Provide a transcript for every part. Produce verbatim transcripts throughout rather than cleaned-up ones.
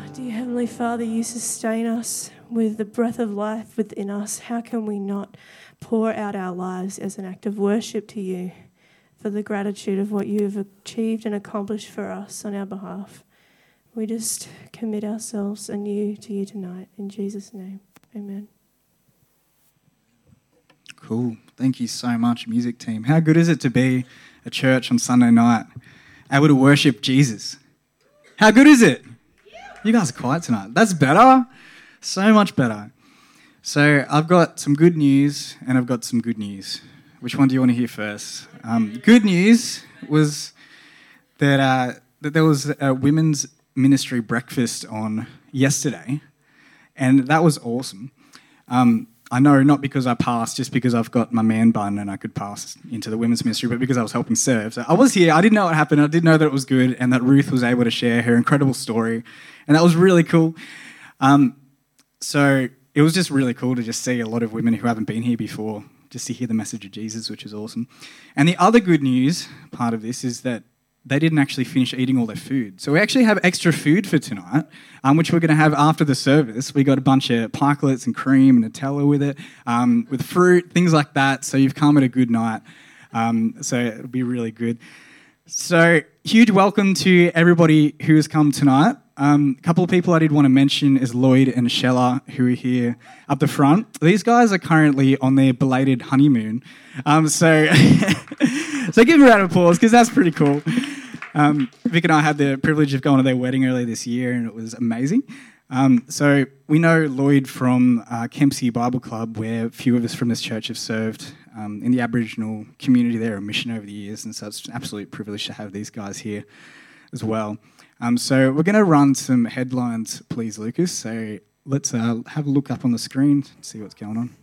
Dear Heavenly Father, you sustain us with the breath of life within us. How can we not pour out our lives as an act of worship to you for the gratitude of what you have achieved and accomplished for us on our behalf? We just commit ourselves anew to you tonight. In Jesus' name, amen. Cool. Thank you so much, music team. How good is it to be a church on Sunday night, able to worship Jesus? How good is it? You guys are quiet tonight. That's better. So much better. So I've got some good news and I've got some good news. Which one do you want to hear first? Um, good news was that uh, that there was a women's ministry breakfast on yesterday, and that was awesome. Um, I know not because I passed, just because I've got my man bun and I could pass into the women's ministry, but because I was helping serve. So I was here. I didn't know what happened. I did know that it was good and that Ruth was able to share her incredible story, and that was really cool. Um, so it was just really cool to just see a lot of women who haven't been here before, just to hear the message of Jesus, which is awesome. And the other good news part of this is that they didn't actually finish eating all their food. So we actually have extra food for tonight, um, which we're going to have after the service. We got a bunch of pikelets and cream and Nutella with it, um, with fruit, things like that. So you've come at a good night. Um, so it'll be really good. So huge welcome to everybody who has come tonight. Um, a couple of people I did want to mention is Lloyd and Shella, who are here up the front. These guys are currently on their belated honeymoon. Um, so, so give them a round of applause, because that's pretty cool. Um, Vic and I had the privilege of going to their wedding earlier this year, and it was amazing. Um, so we know Lloyd from uh, Kempsey Bible Club, where a few of us from this church have served um, in the Aboriginal community there, a mission over the years, and so it's an absolute privilege to have these guys here as well. Um, so we're going to run some headlines, please, Lucas. So let's uh, have a look up on the screen and see what's going on.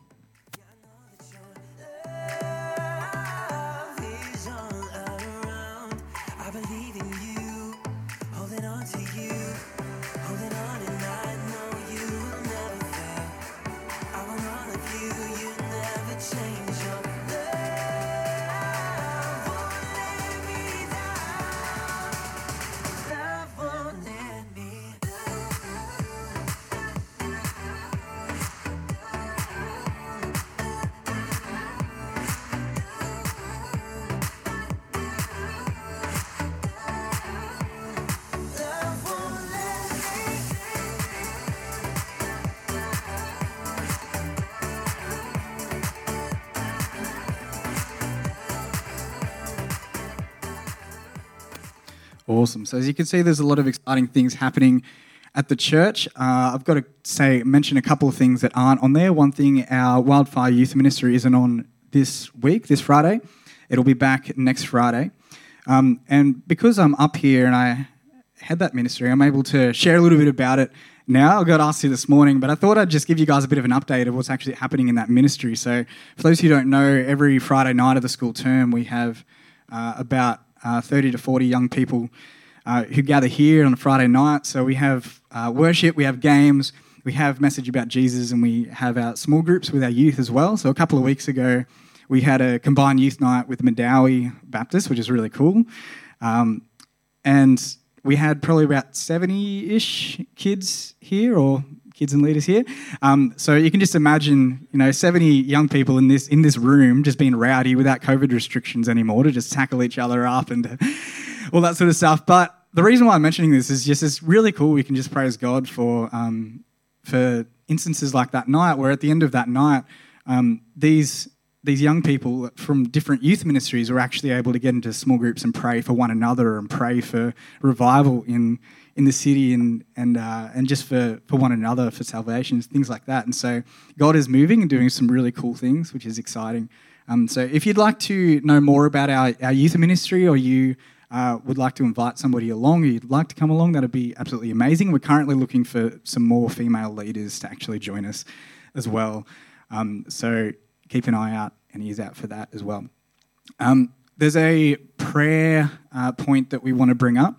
Awesome. So as you can see, there's a lot of exciting things happening at the church. Uh, I've got to say, mention a couple of things that aren't on there. One thing, our Wildfire Youth Ministry isn't on this week, this Friday. It'll be back next Friday. Um, and because I'm up here and I head that ministry, I'm able to share a little bit about it now. I got asked to this morning, but I thought I'd just give you guys a bit of an update of what's actually happening in that ministry. So for those who don't know, every Friday night of the school term, we have uh, about Uh, thirty to forty young people uh, who gather here on a Friday night. So we have uh, worship, we have games, we have message about Jesus, and we have our small groups with our youth as well. So a couple of weeks ago, we had a combined youth night with Madawi Baptist, which is really cool. Um, and we had probably about seventy-ish kids here, or kids and leaders here. Um, so you can just imagine, you know, seventy young people in this in this room just being rowdy without COVID restrictions anymore, to just tackle each other up and all that sort of stuff. But the reason why I'm mentioning this is just it's really cool. We can just praise God for um, for instances like that night, where at the end of that night, um, these these young people from different youth ministries were actually able to get into small groups and pray for one another and pray for revival in in the city and and uh, and just for, for one another, for salvation, things like that. And so God is moving and doing some really cool things, which is exciting. Um, so if you'd like to know more about our, our youth ministry, or you uh, would like to invite somebody along, or you'd like to come along, that'd be absolutely amazing. We're currently looking for some more female leaders to actually join us as well. Um, so keep an eye out and ears out for that as well. Um, there's a prayer uh, point that we want to bring up.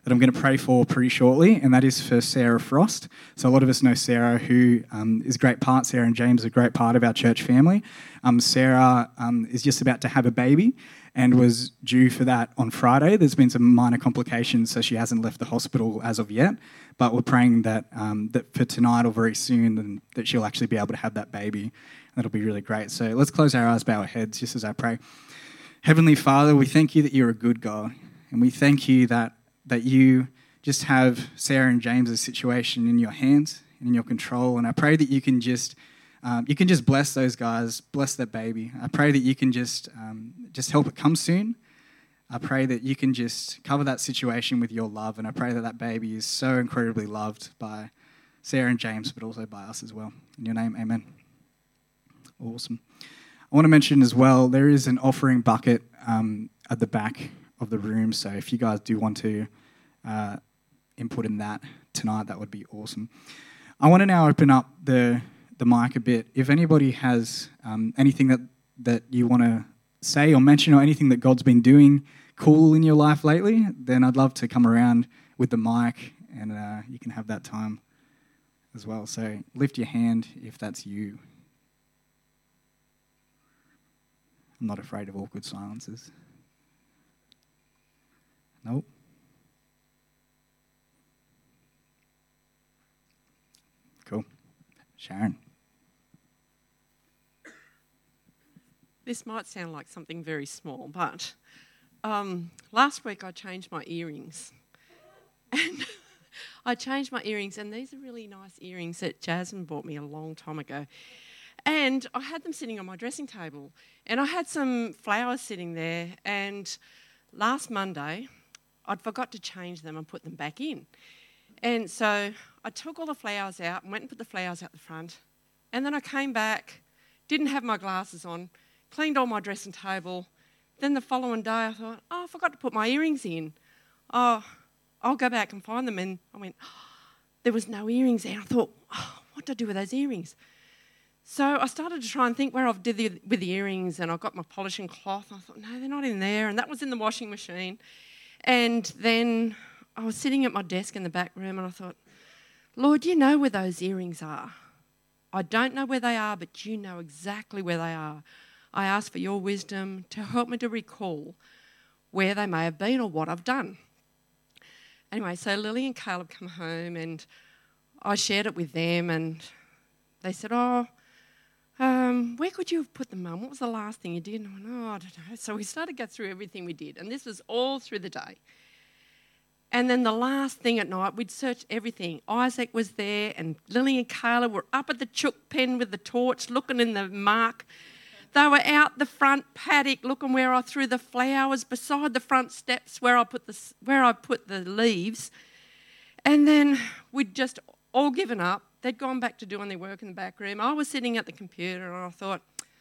that I'm going to pray for pretty shortly, and that is for Sarah Frost. So a lot of us know Sarah, who um, is a great part. Sarah and James are a great part of our church family. Um, Sarah um, is just about to have a baby and was due for that on Friday. There's been some minor complications, so she hasn't left the hospital as of yet. But we're praying that um, that for tonight or very soon, and that she'll actually be able to have that baby. That'll be really great. So let's close our eyes, bow our heads, just as I pray. Heavenly Father, we thank you that you're a good God, and we thank you that that you just have Sarah and James's situation in your hands and in your control. And I pray that you can just um, you can just bless those guys, bless that baby. I pray that you can just um, just help it come soon. I pray that you can just cover that situation with your love, and I pray that that baby is so incredibly loved by Sarah and James, but also by us as well. In your name, amen. Awesome. I want to mention as well, there is an offering bucket um, at the back of the room, so if you guys do want to uh, input in that tonight, that would be awesome. I want to now open up the the mic a bit. If anybody has um, anything that, that you want to say or mention, or anything that God's been doing cool in your life lately, then I'd love to come around with the mic and uh, you can have that time as well. So lift your hand if that's you. I'm not afraid of awkward silences. Nope. Cool. Sharon. This might sound like something very small, but um, last week I changed my earrings. And I changed my earrings, and these are really nice earrings that Jasmine bought me a long time ago. And I had them sitting on my dressing table, and I had some flowers sitting there, and last Monday I'd forgot to change them and put them back in. And so I took all the flowers out and went and put the flowers out the front, and then I came back, didn't have my glasses on, cleaned all my dressing table. Then the following day I thought, oh, I forgot to put my earrings in. Oh, I'll go back and find them. And I went, oh, there was no earrings there. I thought, oh, what do I do with those earrings? So I started to try and think where I did the, with the earrings, and I got my polishing cloth. I thought, no, they're not in there. And that was in the washing machine. And then I was sitting at my desk in the back room, and I thought, Lord, you know where those earrings are. I don't know where they are, but you know exactly where they are. I ask for your wisdom to help me to recall where they may have been or what I've done. Anyway, so Lily and Caleb come home, and I shared it with them, and they said, oh, um, where could you have put them, Mum? What was the last thing you did? And I went, oh, I don't know. So we started to go through everything we did, and this was all through the day. And then the last thing at night, we'd searched everything. Isaac was there, and Lily and Caleb were up at the chook pen with the torch, looking in the mark. They were out the front paddock looking where I threw the flowers, beside the front steps where I put the where I put the leaves. And then we'd just all given up. They'd gone back to doing their work in the back room. I was sitting at the computer, and I thought,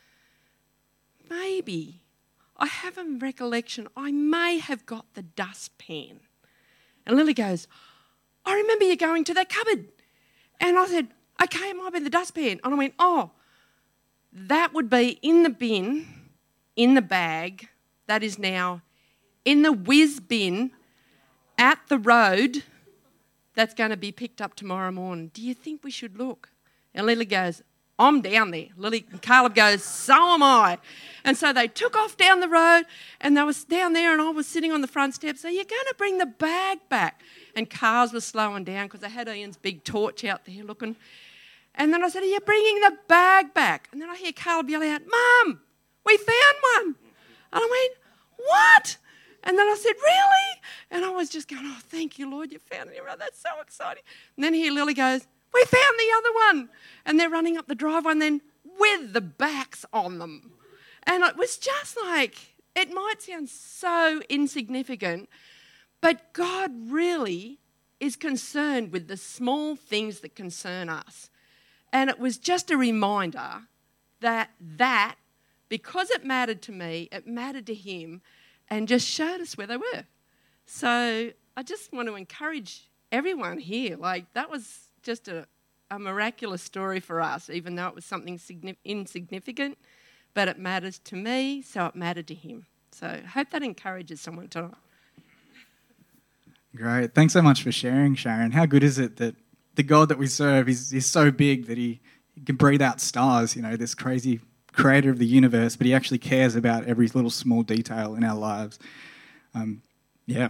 maybe I have a recollection I may have got the dustpan. And Lily goes, I remember you going to that cupboard. And I said, okay, it might be the dustpan. And I went, oh, that would be in the bin, in the bag, that is now in the whiz bin at the road that's going to be picked up tomorrow morning. Do you think we should look? And Lily goes, I'm down there. Lily and Caleb goes, so am I. And so they took off down the road, and they was down there, and I was sitting on the front steps. Are you going to bring the bag back? And cars were slowing down because they had Ian's big torch out there looking. And then I said, are you bringing the bag back? And then I hear Caleb yell out, Mum, we found one. And I went, what? And then I said, really? And I was just going, oh, thank you, Lord, you found it. That's so exciting. And then I hear Lily goes, we found the other one. And they're running up the driveway, and then with the backs on them. And it was just like, it might sound so insignificant, but God really is concerned with the small things that concern us. And it was just a reminder that that, because it mattered to me, it mattered to him, and just showed us where they were. So I just want to encourage everyone here. Like, that was just a, a miraculous story for us, even though it was something signi- insignificant, but it matters to me, so it mattered to him. So I hope that encourages someone tonight. Great. Thanks so much for sharing, Sharon. How good is it that the God that we serve is, is so big that he, he can breathe out stars, you know, this crazy creator of the universe, but he actually cares about every little small detail in our lives. Um, yeah.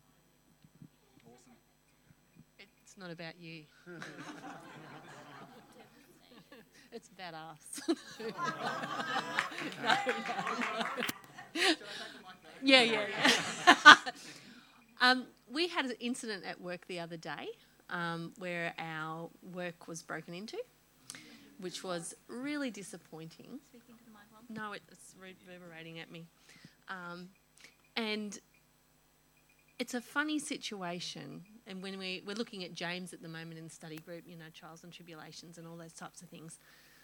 It's not about you. It's about us. no, no, no. Yeah, yeah, yeah. um, we had an incident at work the other day um, where our work was broken into, which was really disappointing. Speaking to the mic, Mum? No, it's reverberating at me. Um, and it's a funny situation. And when we, we're looking at James at the moment in the study group, you know, trials and tribulations and all those types of things.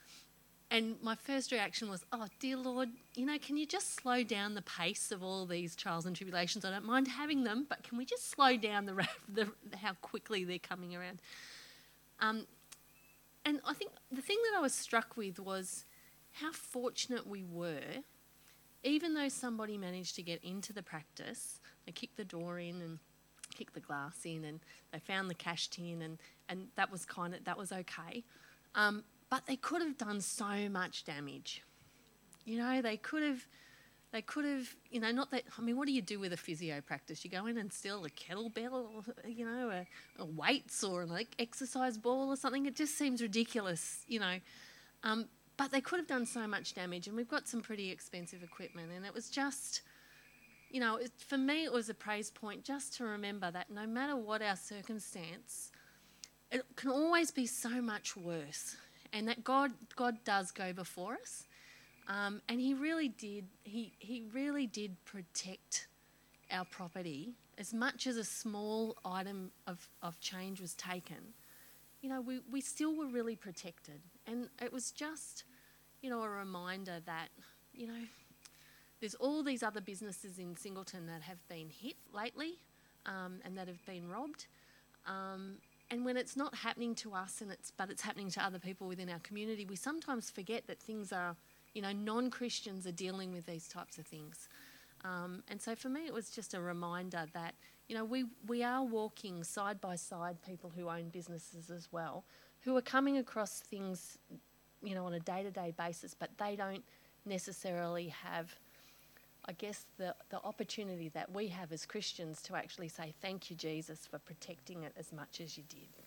And my first reaction was, oh, dear Lord, you know, can you just slow down the pace of all these trials and tribulations? I don't mind having them, but can we just slow down the, the how quickly they're coming around? Um, and I think the thing that I was struck with was how fortunate we were, even though somebody managed to get into the practice, they kicked the door in and kicked the glass in, and they found the cash tin, and, and that was kind of that was okay. Um, but they could have done so much damage. You know, they could have, they could have, you know, not that. I mean, what do you do with a physio practice? You go in and steal a kettlebell, or you know, a, a weights or an like exercise ball or something. It just seems ridiculous, you know. Um, but they could have done so much damage, and we've got some pretty expensive equipment, and it was just. You know, it, for me it was a praise point just to remember that no matter what our circumstance, it can always be so much worse, and that God God does go before us, um, and He really did He He really did protect our property as much as a small item of, of change was taken. You know, we, we still were really protected, and it was just, you know, a reminder that, you know. There's all these other businesses in Singleton that have been hit lately um, and that have been robbed. Um, and when it's not happening to us, and it's but it's happening to other people within our community, we sometimes forget that things are, you know, non-Christians are dealing with these types of things. Um, and so for me, it was just a reminder that, you know, we, we are walking side by side, people who own businesses as well, who are coming across things, you know, on a day-to-day basis, but they don't necessarily have... I guess the, the opportunity that we have as Christians to actually say, thank you, Jesus, for protecting it as much as you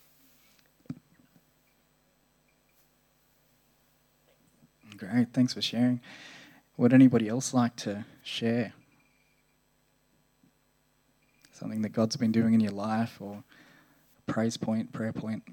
did. Great, thanks for sharing. Would anybody else like to share? Something that God's been doing in your life, or a praise point, prayer point?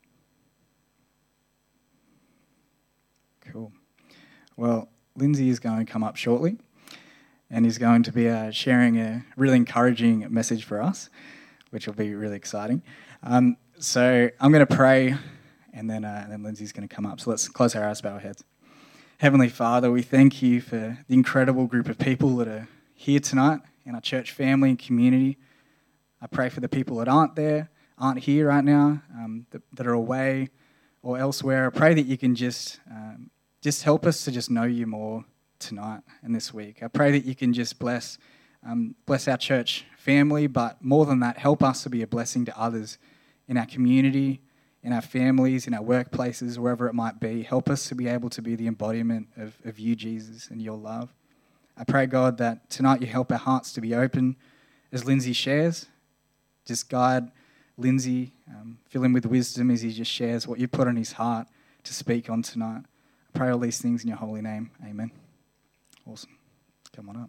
Cool. Well, Lindsay is going to come up shortly, and he's going to be uh, sharing a really encouraging message for us, which will be really exciting. Um, so I'm going to pray, and then uh, and then Lindsay's going to come up. So let's close our eyes, bow our heads. Heavenly Father, we thank you for the incredible group of people that are here tonight in our church family and community. I pray for the people that aren't there, aren't here right now, um, that, that are away or elsewhere. I pray that you can just um, just help us to just know you more tonight and this week. I pray that you can just bless um, bless our church family, but more than that, help us to be a blessing to others in our community, in our families, in our workplaces, wherever it might be. Help us to be able to be the embodiment of, of you, Jesus, and your love. I pray, God, that tonight you help our hearts to be open as Lindsay shares. Just guide Lindsay, um, fill him with wisdom as he just shares what you put on his heart to speak on tonight. I pray all these things in your holy name. Amen. Awesome. Come on up.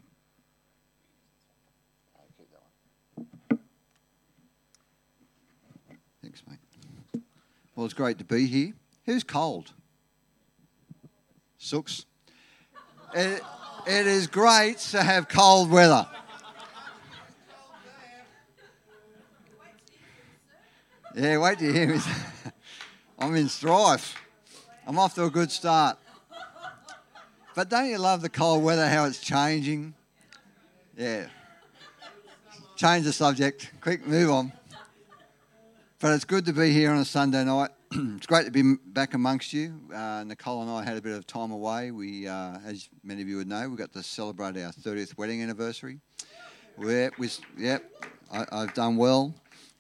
Thanks, mate. Well, it's great to be here. Who's cold? Sooks. It, it is great to have cold weather. Yeah, wait till you hear me. I'm in strife. I'm off to a good start. But don't you love the cold weather, how it's changing? Yeah. Change the subject. Quick, move on. But it's good to be here on a Sunday night. It's great to be back amongst you. Uh, Nicole and I had a bit of time away. We, uh, as many of you would know, we got to celebrate our thirtieth wedding anniversary. We're, we, yep, I, I've done well.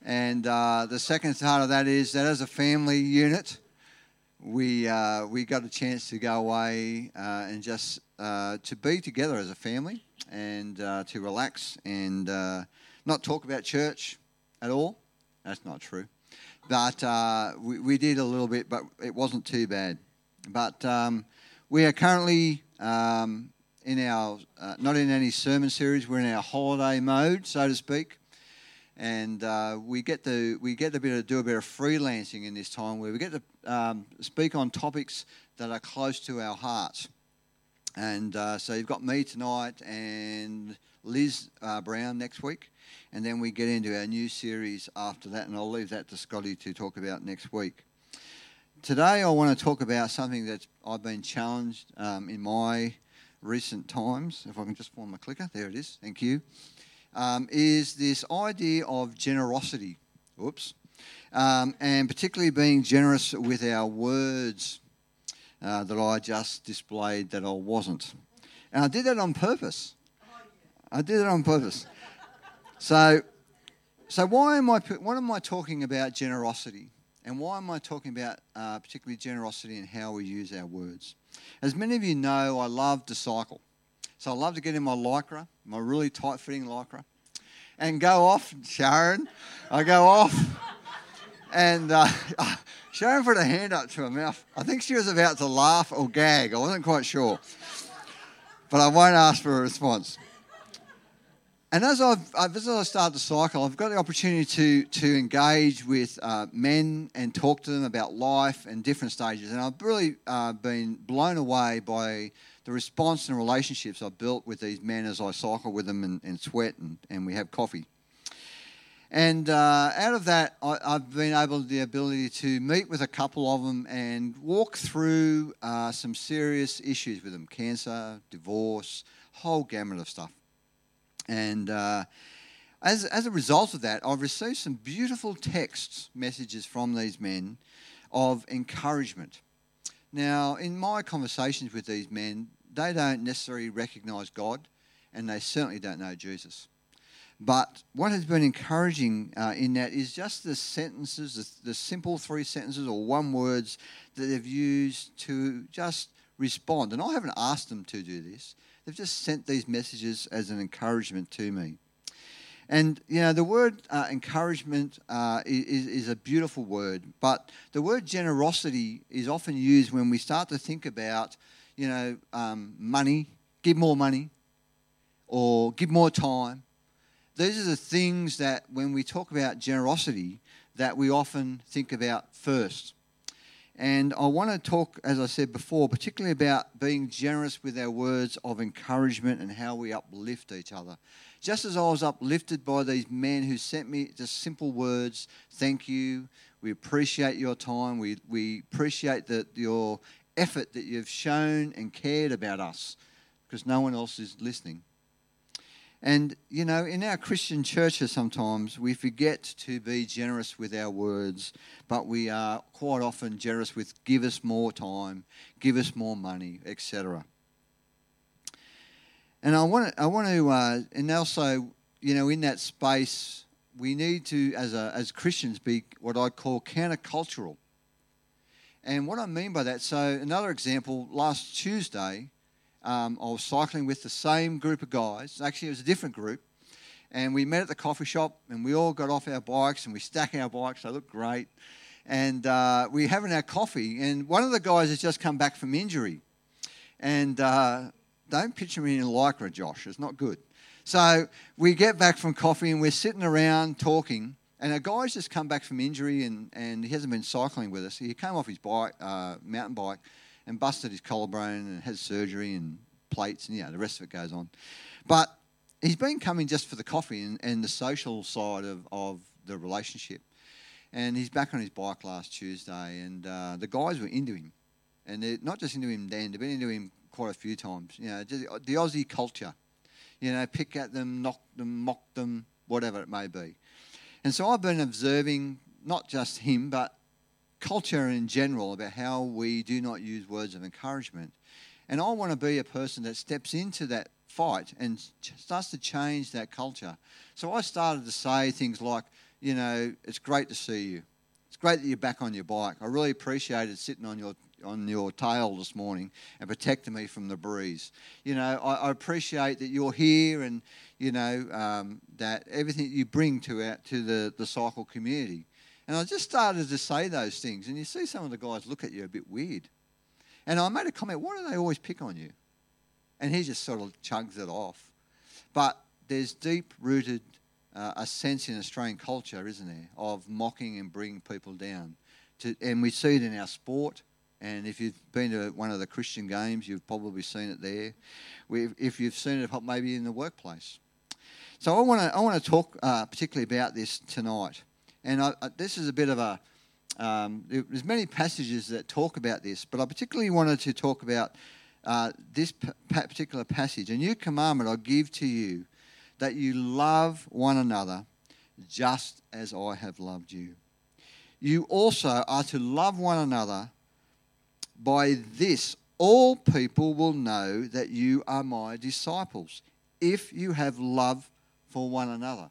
And uh, the second part of that is that as a family unit, we uh, we got a chance to go away uh, and just uh, to be together as a family and uh, to relax and uh, not talk about church at all. That's not true. But uh, we, we did a little bit, but it wasn't too bad. But um, we are currently um, in our, uh, not in any sermon series, we're in our holiday mode, so to speak. And uh, we get to we get to be able to do a bit of freelancing in this time where we get to um, speak on topics that are close to our hearts. And uh, so you've got me tonight and Liz uh, Brown next week, and then we get into our new series after that, and I'll leave that to Scotty to talk about next week. Today I want to talk about something that I've been challenged um, in my recent times. If I can just find my clicker, there it is, thank you. Um, is this idea of generosity, whoops, um, and particularly being generous with our words uh, that I just displayed that I wasn't. And I did that on purpose. I did it on purpose. So, so why am I? What am I talking about generosity, and why am I talking about uh, particularly generosity and how we use our words? As many of you know, I love to cycle, so I love to get in my lycra, my really tight-fitting lycra, and go off. Sharon, I go off, and uh, Sharon put her hand up to her mouth. I think she was about to laugh or gag. I wasn't quite sure, but I won't ask for a response. And as I've, as I start to cycle, I've got the opportunity to to engage with uh, men and talk to them about life and different stages. And I've really uh, been blown away by the response and relationships I've built with these men as I cycle with them and, and sweat and, and we have coffee. And uh, out of that, I, I've been able the ability to meet with a couple of them and walk through uh, some serious issues with them: cancer, divorce, whole gamut of stuff. And uh, as as a result of that, I've received some beautiful text messages from these men of encouragement. Now, in my conversations with these men, they don't necessarily recognise God, and they certainly don't know Jesus. But what has been encouraging uh, in that is just the sentences, the, the simple three sentences or one words that they've used to just respond. And I haven't asked them to do this. They've just sent these messages as an encouragement to me. And, you know, the word uh, encouragement uh, is, is a beautiful word, but the word generosity is often used when we start to think about, you know, um, money, give more money, or give more time. These are the things that when we talk about generosity that we often think about first. And I want to talk, as I said before, particularly about being generous with our words of encouragement and how we uplift each other. Just as I was uplifted by these men who sent me just simple words, thank you, we appreciate your time, we, we appreciate the, your effort that you've shown and cared about us, because no one else is listening. And, you know, in our Christian churches sometimes we forget to be generous with our words, but we are quite often generous with give us more time, give us more money, et cetera. And I want to, I want to, uh, and also, you know, in that space, we need to, as a, as Christians, be what I call countercultural. And what I mean by that, so another example, last Tuesday, Um, I was cycling with the same group of guys. Actually, it was a different group. And we met at the coffee shop, and we all got off our bikes, and we stack our bikes. They look great. And uh, we're having our coffee, and one of the guys has just come back from injury. And uh, don't picture me in lycra, Josh. It's not good. So we get back from coffee, and we're sitting around talking, and a guy's just come back from injury, and, and he hasn't been cycling with us. He came off his bike, uh, mountain bike, and busted his collarbone and has surgery and plates and, yeah, the rest of it goes on. But he's been coming just for the coffee and, and the social side of, of the relationship. And he's back on his bike last Tuesday, and uh, the guys were into him. And they're not just into him then, they've been into him quite a few times. You know, just the Aussie culture. You know, pick at them, knock them, mock them, whatever it may be. And so I've been observing not just him, but culture in general about how we do not use words of encouragement. And I want to be a person that steps into that fight and ch- starts to change that culture. So I started to say things like, you know, it's great to see you. It's great that you're back on your bike. I really appreciated sitting on your on your tail this morning and protecting me from the breeze. You know, I, I appreciate that you're here and, you know, um, that everything you bring to our, to the, the cycle community. And I just started to say those things, and you see some of the guys look at you a bit weird. And I made a comment, why do they always pick on you? And he just sort of chugs it off. But there's deep-rooted uh, a sense in Australian culture, isn't there, of mocking and bringing people down. To, and we see it in our sport. And if you've been to one of the Christian games, you've probably seen it there. We, if you've seen it maybe in the workplace. So I want to I want to talk uh, particularly about this tonight. And I, I, this is a bit of a, um, there's many passages that talk about this, but I particularly wanted to talk about uh, this p- particular passage. A new commandment I give to you, that you love one another just as I have loved you. You also are to love one another. By this, all people will know that you are my disciples, if you have love for one another.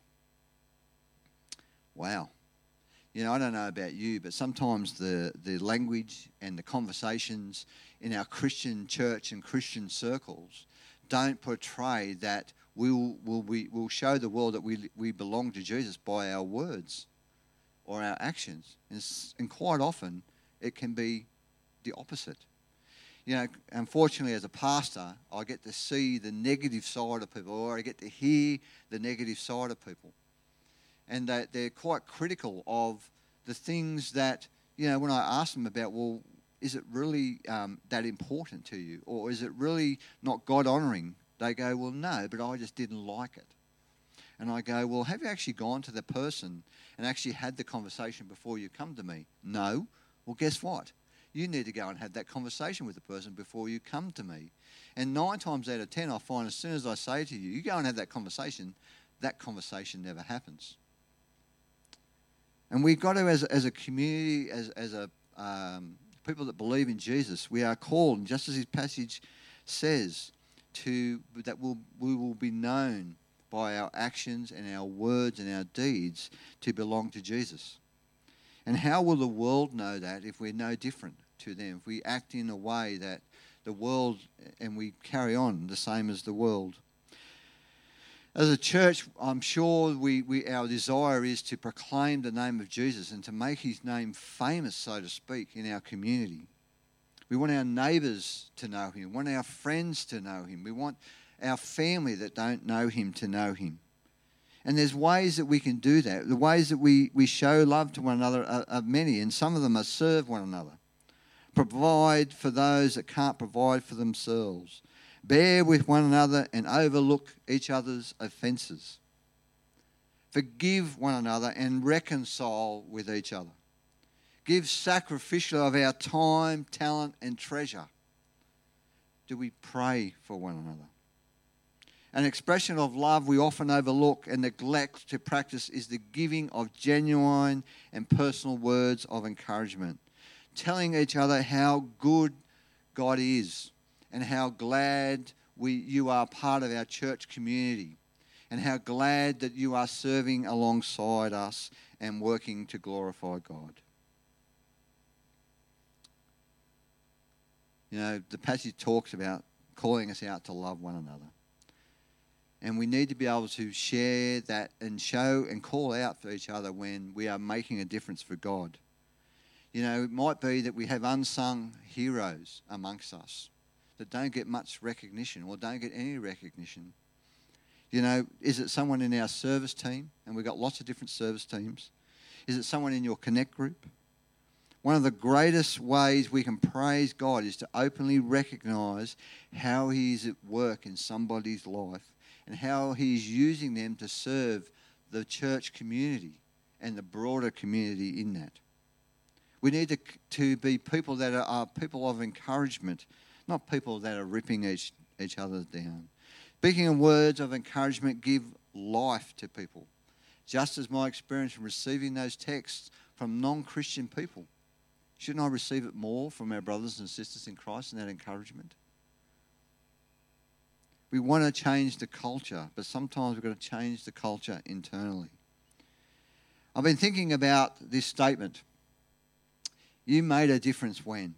Wow. You know, I don't know about you, but sometimes the, the language and the conversations in our Christian church and Christian circles don't portray that we'll, we'll, we, we'll show the world that we, we belong to Jesus by our words or our actions. And, and quite often, it can be the opposite. You know, unfortunately, as a pastor, I get to see the negative side of people, or I get to hear the negative side of people. And they, they're quite critical of the things that, you know, when I ask them about, well, is it really um, that important to you? Or is it really not God-honouring? They go, well, no, but I just didn't like it. And I go, well, have you actually gone to the person and actually had the conversation before you come to me? No. Well, guess what? You need to go and have that conversation with the person before you come to me. And nine times out of ten, I find as soon as I say to you, you go and have that conversation, that conversation never happens. And we've got to, as, as a community, as, as a um, people that believe in Jesus, we are called, and just as his passage says, to that we'll, we will be known by our actions and our words and our deeds to belong to Jesus. And how will the world know that if we're no different to them? If we act in a way that the world, and we carry on the same as the world. As a church, I'm sure we, we our desire is to proclaim the name of Jesus and to make his name famous, so to speak, in our community. We want our neighbours to know him. We want our friends to know him. We want our family that don't know him to know him. And there's ways that we can do that. The ways that we, we show love to one another are, are many, and some of them are serve one another. Provide for those that can't provide for themselves. Bear with one another and overlook each other's offences. Forgive one another and reconcile with each other. Give sacrificially of our time, talent and treasure. Do we pray for one another? An expression of love we often overlook and neglect to practice is the giving of genuine and personal words of encouragement, telling each other how good God is and how glad we, you are part of our church community and how glad that you are serving alongside us and working to glorify God. You know, the passage talks about calling us out to love one another. And we need to be able to share that and show and call out for each other when we are making a difference for God. You know, it might be that we have unsung heroes amongst us that don't get much recognition or don't get any recognition. You know, is it someone in our service team? And we've got lots of different service teams. Is it someone in your Connect group? One of the greatest ways we can praise God is to openly recognise how he is at work in somebody's life and how he's using them to serve the church community and the broader community in that. We need to, to be people that are, are people of encouragement, not people that are ripping each, each other down. Speaking of words of encouragement, give life to people. Just as my experience from receiving those texts from non-Christian people. Shouldn't I receive it more from our brothers and sisters in Christ and that encouragement? We want to change the culture, but sometimes we've got to change the culture internally. I've been thinking about this statement. You made a difference when.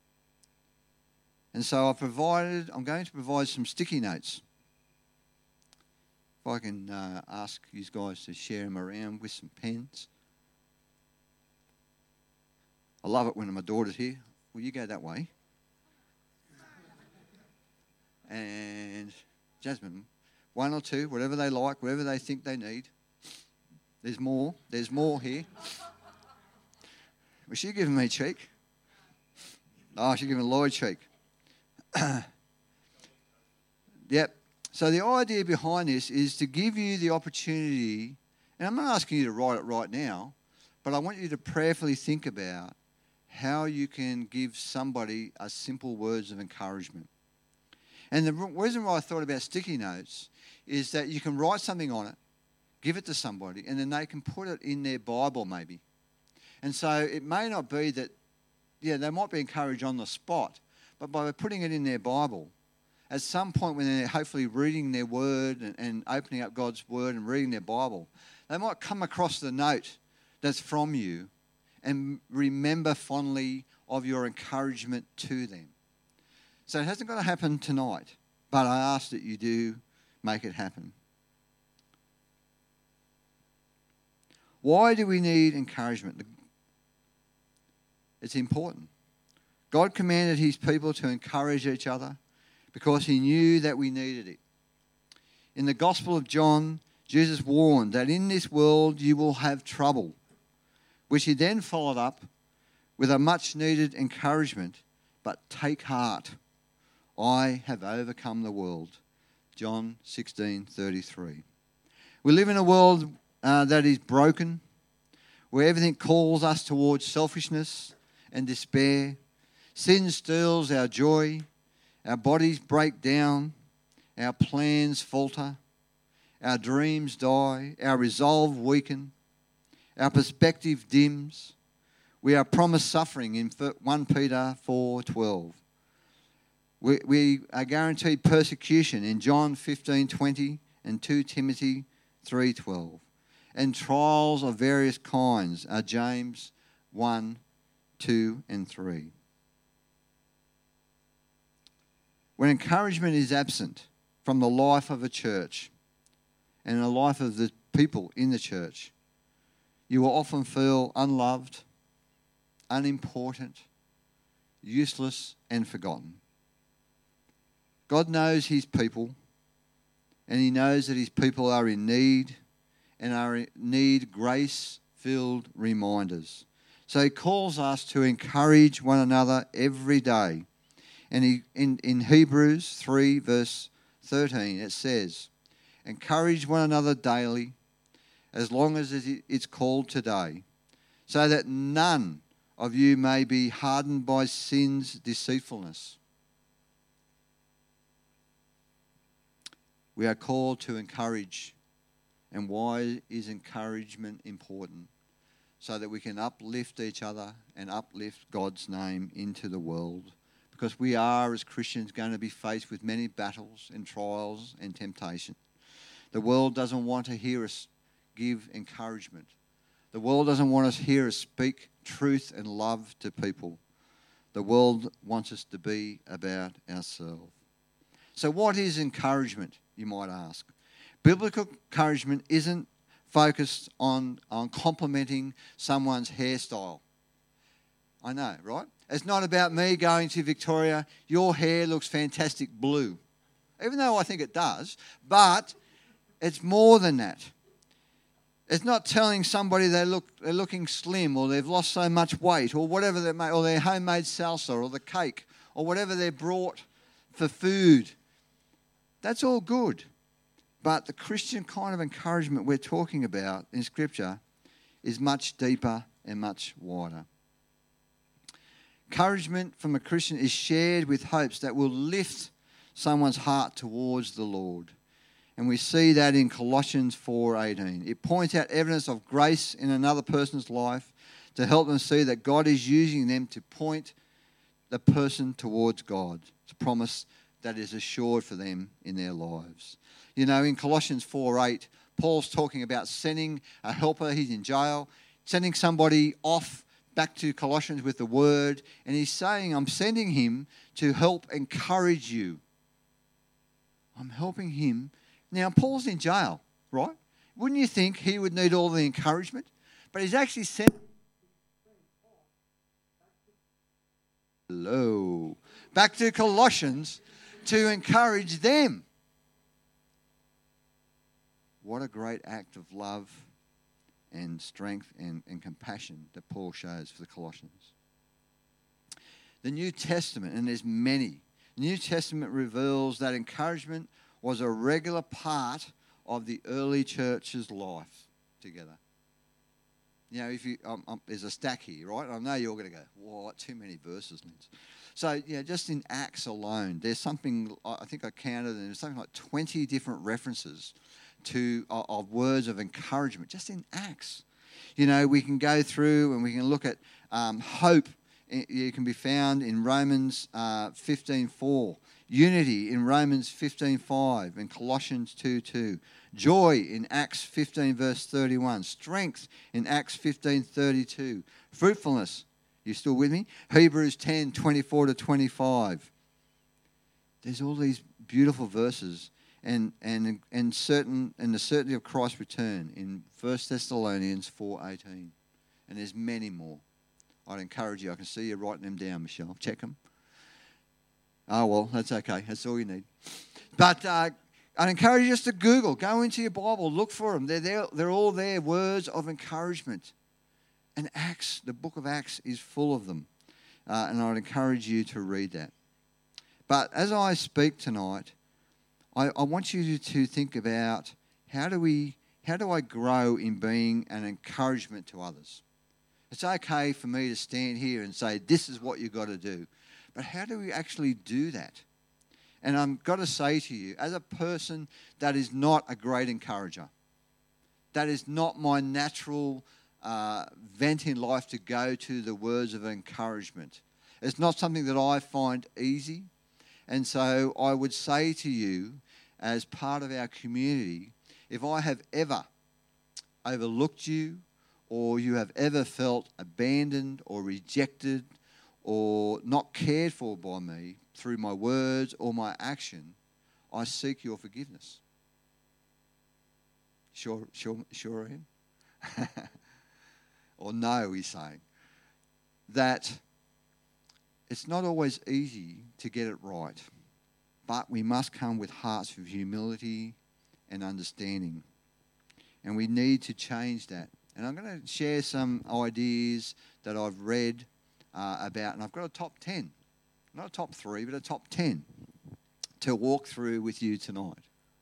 And so I provided, I'm going to provide some sticky notes. If I can uh, ask you guys to share them around with some pens. I love it when my daughter's here. Will you go that way? And Jasmine, one or two, whatever they like, whatever they think they need. There's more. There's more here. Was she giving me cheek? Oh, she's giving Lloyd cheek. Yep. So the idea behind this is to give you the opportunity, and I'm not asking you to write it right now, but I want you to prayerfully think about how you can give somebody a simple words of encouragement. And the reason why I thought about sticky notes is that you can write something on it, give it to somebody, and then they can put it in their Bible maybe. And so it may not be that, yeah, they might be encouraged on the spot, but by putting it in their Bible, at some point when they're hopefully reading their word and, and opening up God's word and reading their Bible, they might come across the note that's from you and remember fondly of your encouragement to them. So it hasn't got to happen tonight, but I ask that you do make it happen. Why do we need encouragement? It's important. God commanded his people to encourage each other because he knew that we needed it. In the Gospel of John, Jesus warned that in this world you will have trouble, which he then followed up with a much needed encouragement, but take heart, I have overcome the world. John sixteen thirty-three. We live in a world uh, that is broken, where everything calls us towards selfishness and despair. Sin steals our joy, our bodies break down, our plans falter, our dreams die, our resolve weaken, our perspective dims. We are promised suffering in First Peter four twelve. We, we are guaranteed persecution in John fifteen twenty and Second Timothy three twelve. And trials of various kinds are James one, two and three. When encouragement is absent from the life of a church and the life of the people in the church, you will often feel unloved, unimportant, useless and forgotten. God knows his people, and he knows that his people are in need and are in need grace-filled reminders. So he calls us to encourage one another every day. And he, in, in Hebrews three, verse thirteen, it says, encourage one another daily, as long as it's called today, so that none of you may be hardened by sin's deceitfulness. We are called to encourage. And why is encouragement important? So that we can uplift each other and uplift God's name into the world. Because we are, as Christians, going to be faced with many battles and trials and temptation. The world doesn't want to hear us give encouragement. The world doesn't want us to hear us speak truth and love to people. The world wants us to be about ourselves. So what is encouragement, you might ask? Biblical encouragement isn't focused on, on complimenting someone's hairstyle. I know, right? It's not about me going to Victoria, your hair looks fantastic blue. Even though I think it does, but it's more than that. It's not telling somebody they look, they're looking slim or they've lost so much weight or whatever they may, or their homemade salsa or the cake or whatever they brought for food. That's all good. But the Christian kind of encouragement we're talking about in Scripture is much deeper and much wider. Encouragement from a Christian is shared with hopes that will lift someone's heart towards the Lord. And we see that in Colossians four eighteen. It points out evidence of grace in another person's life to help them see that God is using them to point the person towards God. It's a promise that is assured for them in their lives. You know, in Colossians four eight, Paul's talking about sending a helper. He's in jail, sending somebody off back to Colossians with the word. And he's saying, I'm sending him to help encourage you. I'm helping him. Now, Paul's in jail, right? Wouldn't you think he would need all the encouragement? But he's actually sent... Hello. Back to Colossians to encourage them. What a great act of love and strength and, and compassion that Paul shows for the Colossians. The New Testament, and there's many, the New Testament reveals that encouragement was a regular part of the early church's life together. You know, if you um, um, there's a stack here, right? I know you're going to go, what, too many verses, Lynch. So, yeah, just in Acts alone, there's something, I think I counted, and there's something like twenty different references to uh, of words of encouragement, just in Acts. You know, we can go through and we can look at um, hope. It can be found in Romans uh, fifteen four. Unity in Romans fifteen five and Colossians two two. Joy in Acts fifteen verse thirty-one. Strength in Acts fifteen thirty-two. Fruitfulness, you still with me? Hebrews ten twenty-four to twenty-five. There's all these beautiful verses and and and certain and the certainty of Christ's return in First Thessalonians four eighteen. And there's many more. I'd encourage you. I can see you writing them down, Michelle. Check them. Oh, well, that's okay. That's all you need. But uh, I'd encourage you just to Google. Go into your Bible. Look for them. They're there. They're all there. Words of encouragement. And Acts, the book of Acts, is full of them. Uh, and I'd encourage you to read that. But as I speak tonight, I, I want you to think about how do we, how do I grow in being an encouragement to others? It's okay for me to stand here and say, this is what you've got to do. But how do we actually do that? And I've got to say to you, as a person that is not a great encourager, that is not my natural uh, vent in life to go to the words of encouragement. It's not something that I find easy. And so I would say to you, as part of our community, if I have ever overlooked you, or you have ever felt abandoned or rejected or not cared for by me through my words or my action, I seek your forgiveness. Sure, sure, sure, Ian? Or no, he's saying. That it's not always easy to get it right, but we must come with hearts of humility and understanding. And we need to change that. And I'm going to share some ideas that I've read uh, about, and I've got a top ten. Not a top three, but a top ten to walk through with you tonight.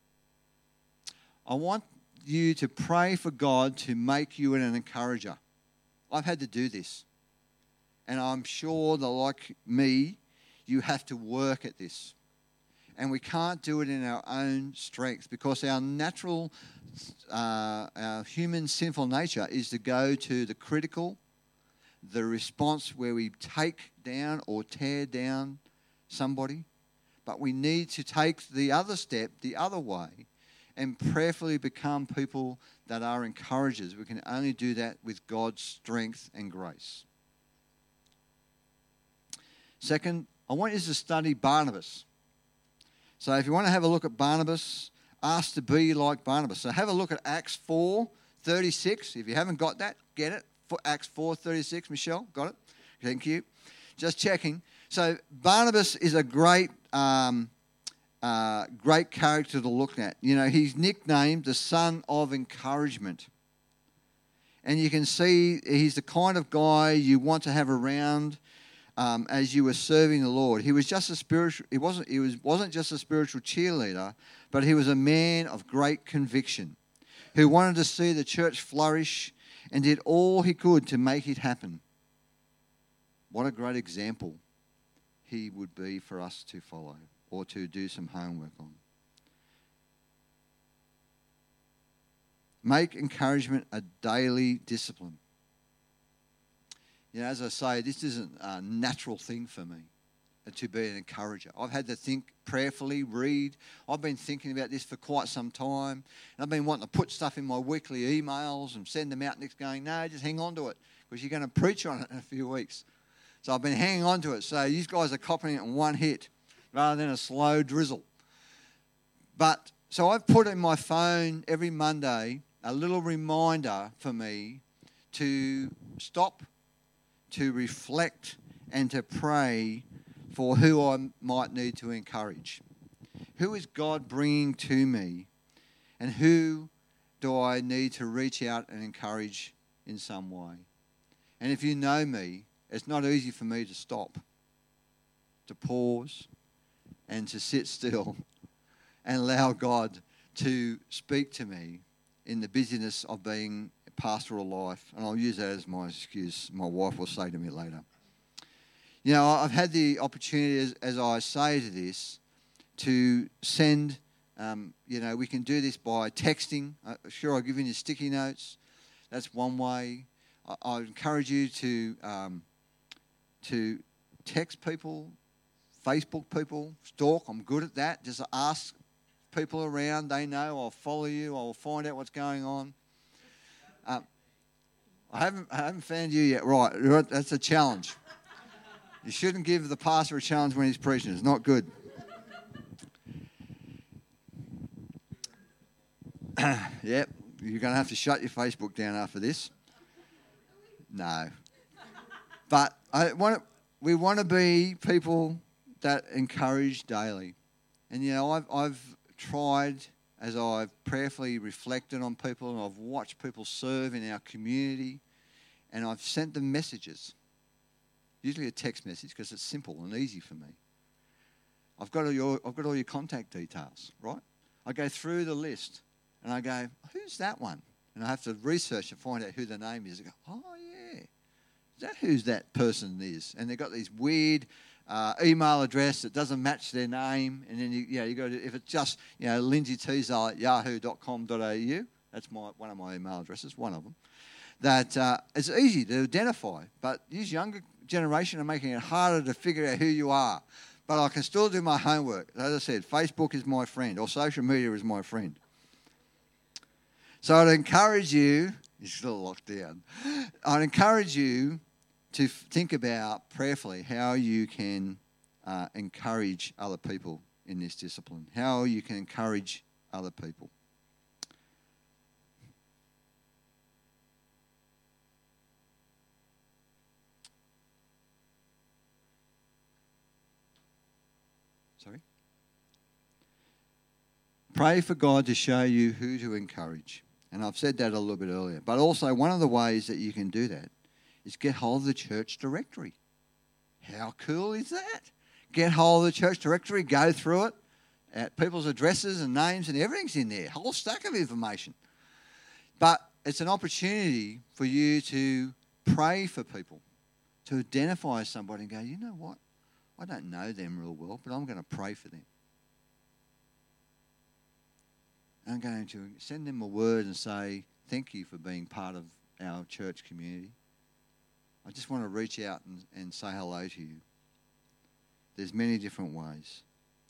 I want you to pray for God to make you an encourager. I've had to do this. And I'm sure that, like me, you have to work at this. And we can't do it in our own strength because our natural, uh, our human sinful nature is to go to the critical, the response where we take down or tear down somebody. But we need to take the other step, the other way, and prayerfully become people that are encouragers. We can only do that with God's strength and grace. Second, I want you to study Barnabas. So if you want to have a look at Barnabas, ask to be like Barnabas. So have a look at Acts four thirty-six. If you haven't got that, get it. For Acts four thirty-six, Michelle, got it? Thank you. Just checking. So Barnabas is a great, um, uh, great character to look at. You know, he's nicknamed the son of encouragement. And you can see he's the kind of guy you want to have around Um, as you were serving the Lord. He was just a spiritual, he wasn't, he was, wasn't just a spiritual cheerleader, but he was a man of great conviction who wanted to see the church flourish and did all he could to make it happen. What a great example he would be for us to follow or to do some homework on. Make encouragement a daily discipline. You know, as I say, this isn't a natural thing for me. to be an encourager. I've had to think prayerfully, read. I've been thinking about this for quite some time. And I've been wanting to put stuff in my weekly emails and send them out next going, no, just hang on to it because you're going to preach on it in a few weeks. So I've been hanging on to it. So you guys are copying it in one hit rather than a slow drizzle. But so I've put in my phone every Monday a little reminder for me to stop, to reflect, and to pray for who I might need to encourage. Who is God bringing to me, and who do I need to reach out and encourage in some way? And if you know me, it's not easy for me to stop, to pause, and to sit still and allow God to speak to me in the busyness of being a pastoral life. And I'll use that as my excuse. My wife will say to me later. You know, I've had the opportunity, as, as I say to this, to send, um, you know, we can do this by texting. Uh, sure, I've given you sticky notes. That's one way. I, I encourage you to um, to text people, Facebook people, stalk. I'm good at that. Just ask people around. They know. I'll follow you. I'll find out what's going on. Um, I haven't I haven't found you yet. Right, that's a challenge. You shouldn't give the pastor a challenge when he's preaching. It's not good. Yep, you're going to have to shut your Facebook down after this. No. But I want to, we want to be people that encourage daily. And, you know, I've, I've tried, as I've prayerfully reflected on people, and I've watched people serve in our community, and I've sent them messages. Usually a text message because it's simple and easy for me. I've got all your I've got all your contact details, right? I go through the list and I go, who's that one? And I have to research and find out who the name is. I go, oh yeah, is that who's that person is? And they've got these weird uh, email address that doesn't match their name. And then you, you know, you go to, if it's just, you know, lindsay teasdale at yahoo dot com dot a u, that's my one of my email addresses, one of them. That uh, it's easy to identify, but these younger generation are making it harder to figure out who you are. But I can still do my homework. As I said, Facebook is my friend, or social media is my friend. So I'd encourage you, you're still locked down, I'd encourage you to think about prayerfully how you can uh, encourage other people in this discipline, how you can encourage other people. Sorry? Pray for God to show you who to encourage. And I've said that a little bit earlier. But also, one of the ways that you can do that is get hold of the church directory. How cool is that? Get hold of the church directory, go through it, at people's addresses and names and everything's in there, a whole stack of information. But it's an opportunity for you to pray for people, to identify somebody and go, you know what? I don't know them real well, but I'm going to pray for them. I'm going to send them a word and say, thank you for being part of our church community. I just want to reach out and, and say hello to you. There's many different ways.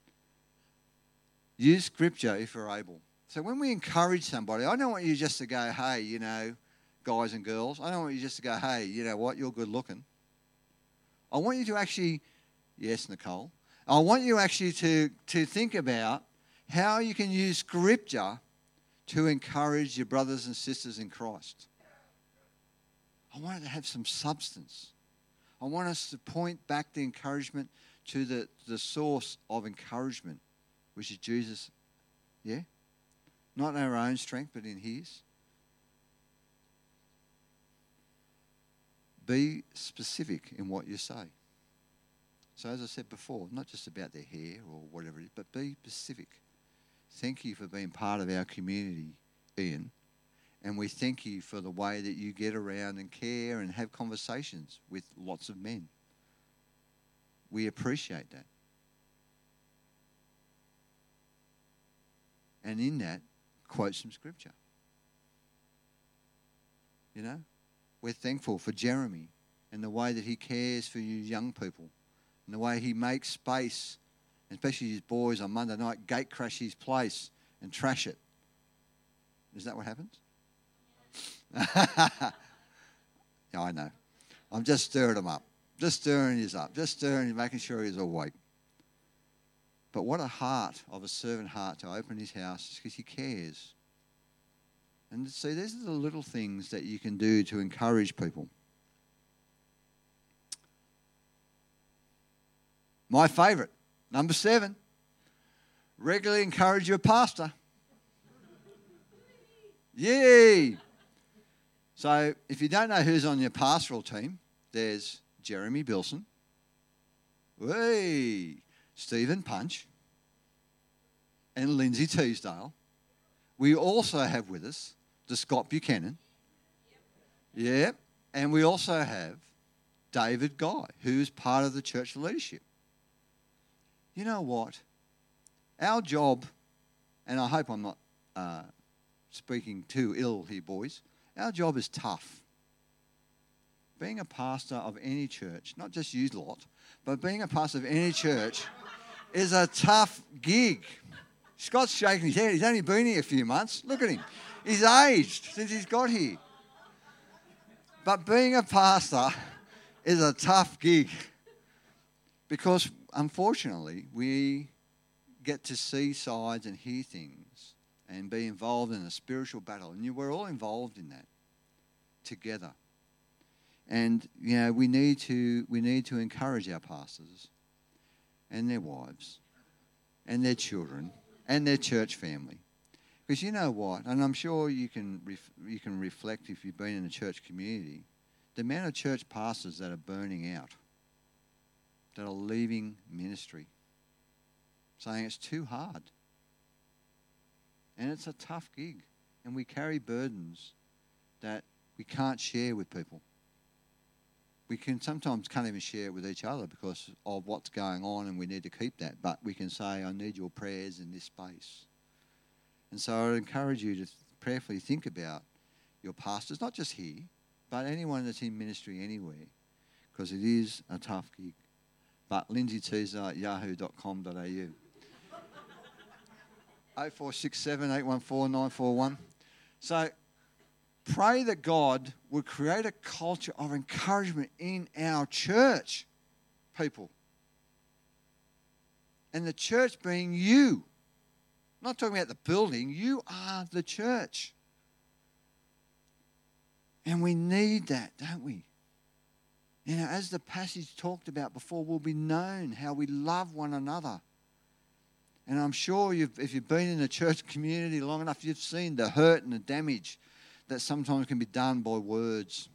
Use scripture if you're able. So when we encourage somebody, I don't want you just to go, hey, you know, guys and girls. I don't want you just to go, hey, you know what, you're good looking. I want you to actually, yes, Nicole, I want you actually to, to think about how you can use scripture to encourage your brothers and sisters in Christ. I want it to have some substance. I want us to point back the encouragement to the, the source of encouragement, which is Jesus. Yeah? Not in our own strength, but in His. Be specific in what you say. So as I said before, not just about their hair or whatever it is, but be specific. Thank you for being part of our community, Ian. And we thank you for the way that you get around and care and have conversations with lots of men. We appreciate that. And in that, quote some scripture. You know, we're thankful for Jeremy and the way that he cares for you young people and the way he makes space, especially his boys on Monday night, gate crash his place and trash it. Is that what happens? Yeah, I know. I'm just stirring him up. Just stirring his up. Just stirring him, making sure he's awake. But what a heart of a servant heart to open his house because he cares. And see, these are the little things that you can do to encourage people. My favourite, number seven, regularly encourage your pastor. Yay! So if you don't know who's on your pastoral team, there's Jeremy Bilson, hey, Stephen Punch, and Lindsay Teasdale. We also have with us the Scott Buchanan. Yeah, and we also have David Guy, who's part of the church leadership. You know what? Our job, and I hope I'm not uh, speaking too ill here, boys, our job is tough. Being a pastor of any church, not just you lot, but being a pastor of any church is a tough gig. Scott's shaking his head. He's only been here a few months. Look at him. He's aged since he's got here. But being a pastor is a tough gig because, unfortunately, we get to see sides and hear things and be involved in a spiritual battle. And we're all involved in that together. And, you know, we need to we need to encourage our pastors and their wives and their children and their church family. Because you know what, and I'm sure you can ref, you can reflect if you've been in a church community, the amount of church pastors that are burning out, that are leaving ministry, saying it's too hard. And it's a tough gig. And we carry burdens that we can't share with people. We can sometimes can't even share it with each other because of what's going on, and we need to keep that. But we can say, I need your prayers in this space. And so I would encourage you to prayerfully think about your pastors, not just here, but anyone that's in ministry anywhere, because it is a tough gig. But Lindsay Teaser at yahoo dot com dot a u. oh four six seven, eight one four, nine four one. So pray that God would create a culture of encouragement in our church, people. And the church being you. I'm not talking about the building. You are the church. And we need that, don't we? You know, as the passage talked about before, we'll be known how we love one another. And I'm sure you've, if you've been in a church community long enough, you've seen the hurt and the damage that sometimes can be done by words.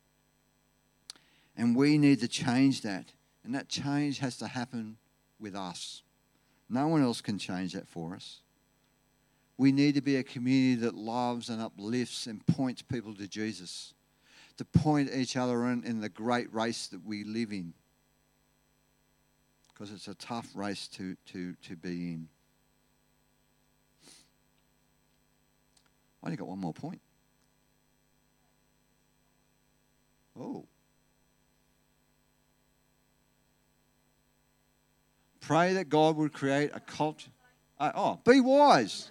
And we need to change that. And that change has to happen with us. No one else can change that for us. We need to be a community that loves and uplifts and points people to Jesus, to point each other in, in the great race that we live in. Because it's a tough race to, to, to be in. I only got one more point. Oh. Pray that God would create a culture. Uh, oh, be wise.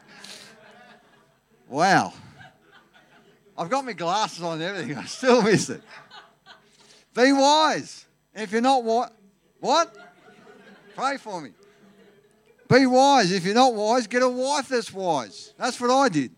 Wow. I've got my glasses on and everything. I still miss it. Be wise. And if you're not what? What? Pray for me. Be wise. If you're not wise, get a wife that's wise. That's what I did.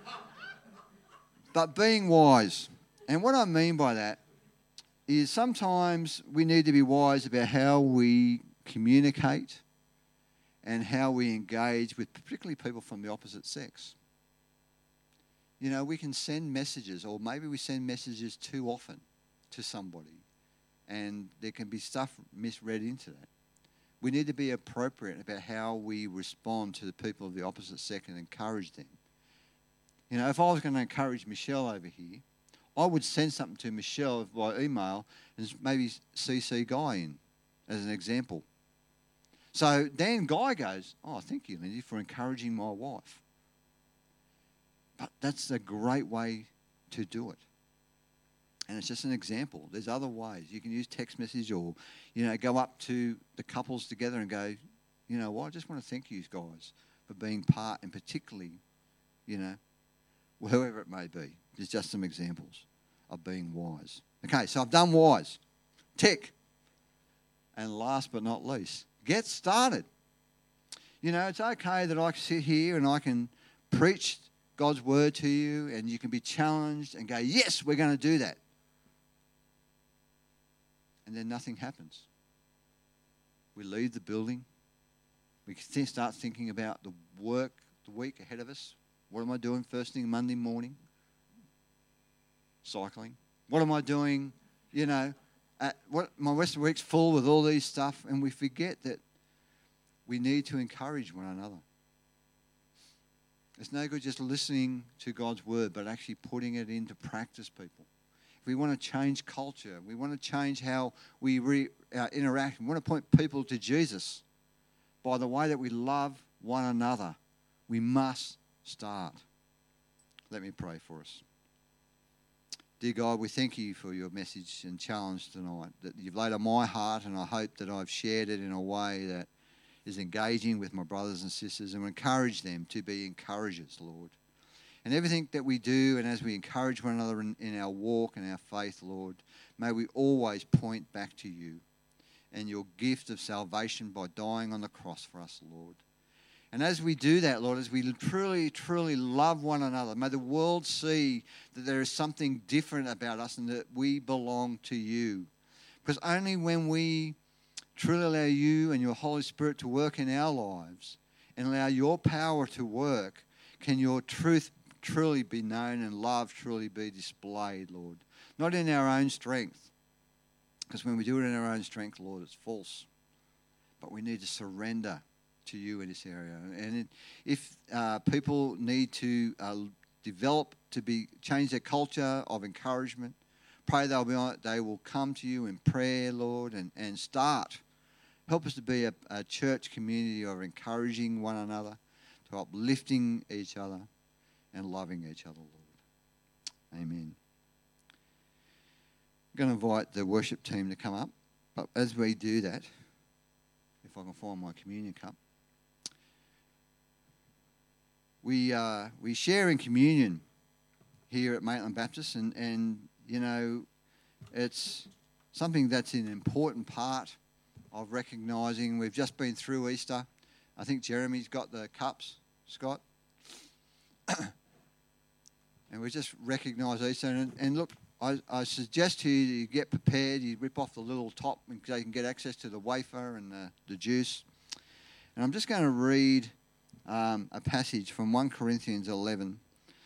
But being wise. And what I mean by that is sometimes we need to be wise about how we communicate and how we engage with particularly people from the opposite sex. You know, we can send messages, or maybe we send messages too often to somebody, and there can be stuff misread into that. We need to be appropriate about how we respond to the people of the opposite sex and encourage them. You know, if I was going to encourage Michelle over here, I would send something to Michelle by email and maybe C C Guy in as an example. So then Guy goes, oh, thank you, Lindsay, for encouraging my wife. But that's a great way to do it. And it's just an example. There's other ways. You can use text message or, you know, go up to the couples together and go, you know what, I just want to thank you guys for being part, and particularly, you know, whoever it may be. There's just some examples of being wise. Okay, so I've done wise. Tick. And last but not least, get started. You know, it's okay that I can sit here and I can preach God's word to you and you can be challenged and go, yes, we're going to do that. And then nothing happens. We leave the building. We can start thinking about the work, the week ahead of us. What am I doing first thing Monday morning? Cycling. What am I doing, you know, at what my rest of the week's full with all these stuff, and we forget that we need to encourage one another. It's no good just listening to God's word, but actually putting it into practice, people. If we want to change culture, we want to change how we re, uh, interact, we want to point people to Jesus by the way that we love one another, we must start. Let me pray for us. Dear God, we thank you for your message and challenge tonight that you've laid on my heart, and I hope that I've shared it in a way that is engaging with my brothers and sisters and encourage them to be encouragers, Lord. And everything that we do, and as we encourage one another in, in our walk and our faith, Lord, may we always point back to you and your gift of salvation by dying on the cross for us, Lord. And as we do that, Lord, as we truly, truly love one another, may the world see that there is something different about us and that we belong to you. Because only when we truly allow you and your Holy Spirit to work in our lives and allow your power to work, can your truth truly be known and love truly be displayed, Lord. Not in our own strength, because when we do it in our own strength, Lord, it's false. But we need to surrender to you in this area. And it, if uh, people need to uh, develop to be change their culture of encouragement, pray they'll be on, they will come to you in prayer, Lord, and, and start. Help us to be a, a church community of encouraging one another, to uplifting each other and loving each other, Lord. Amen. I'm going to invite the worship team to come up. But as we do that, if I can find my communion cup, we uh, we share in communion here at Maitland Baptist, and, and you know, it's something that's an important part of recognising. We've just been through Easter. I think Jeremy's got the cups, Scott. And we just recognise Easter. And, and look, I, I suggest to you that you get prepared, you rip off the little top so you can get access to the wafer and the, the juice. And I'm just going to read um, a passage from First Corinthians eleven.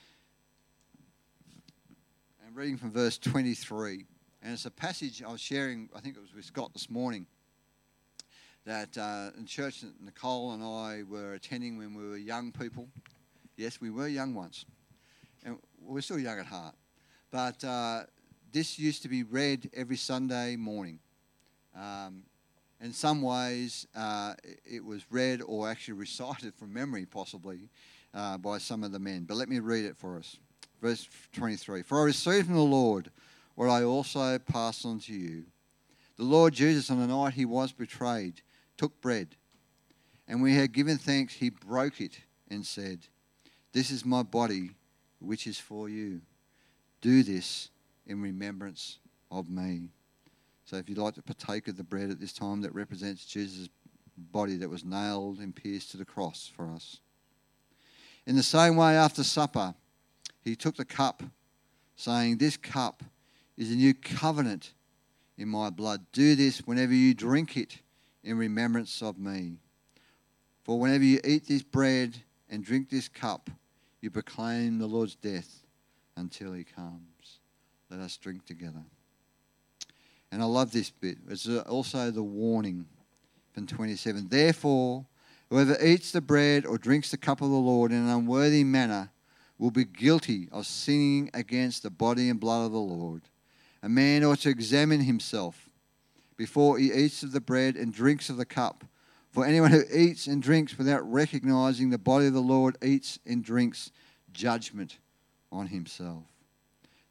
And reading from verse twenty-three. And it's a passage I was sharing, I think it was with Scott this morning, that uh, in church that Nicole and I were attending when we were young people. Yes, we were young once. And we're still young at heart. But uh, this used to be read every Sunday morning. Um, in some ways, uh, it was read or actually recited from memory, possibly, uh, by some of the men. But let me read it for us. Verse twenty-three. For I received from the Lord what I also passed on to you. The Lord Jesus, on the night he was betrayed, took bread. And when he had given thanks, he broke it and said, "This is my body, which is for you. Do this in remembrance of me." So if you'd like to partake of the bread at this time, that represents Jesus' body that was nailed and pierced to the cross for us. In the same way, after supper, he took the cup, saying, "This cup is a new covenant in my blood. Do this whenever you drink it in remembrance of me. For whenever you eat this bread and drink this cup, you proclaim the Lord's death until he comes." Let us drink together. And I love this bit. It's also the warning from twenty-seven. Therefore, whoever eats the bread or drinks the cup of the Lord in an unworthy manner will be guilty of sinning against the body and blood of the Lord. A man ought to examine himself before he eats of the bread and drinks of the cup. For anyone who eats and drinks without recognizing the body of the Lord eats and drinks judgment on himself.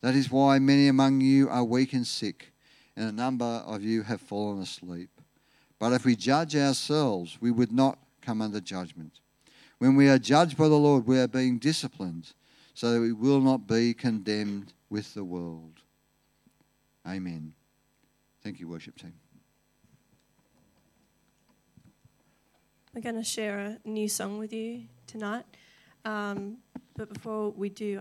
That is why many among you are weak and sick, and a number of you have fallen asleep. But if we judge ourselves, we would not come under judgment. When we are judged by the Lord, we are being disciplined, so that we will not be condemned with the world. Amen. Thank you, worship team. We're going to share a new song with you tonight. Um, but before we do...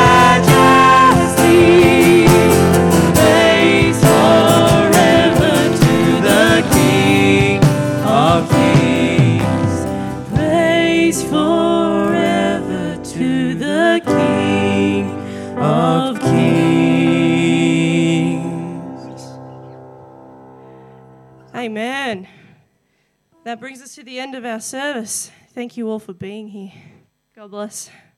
Majesty, praise forever to the King of Kings. Praise forever to the King of Kings. Amen. That brings us to the end of our service. Thank you all for being here. God bless.